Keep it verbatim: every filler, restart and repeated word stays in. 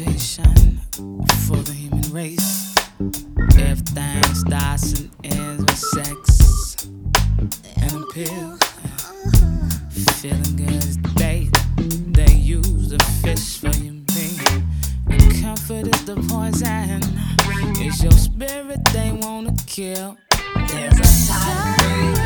salvation for the human race. Everything starts and ends with sex and a pill. Feeling good is the bait they use to fish for your meat. And comfort is the poison. It's your spirit they wanna kill. There's a side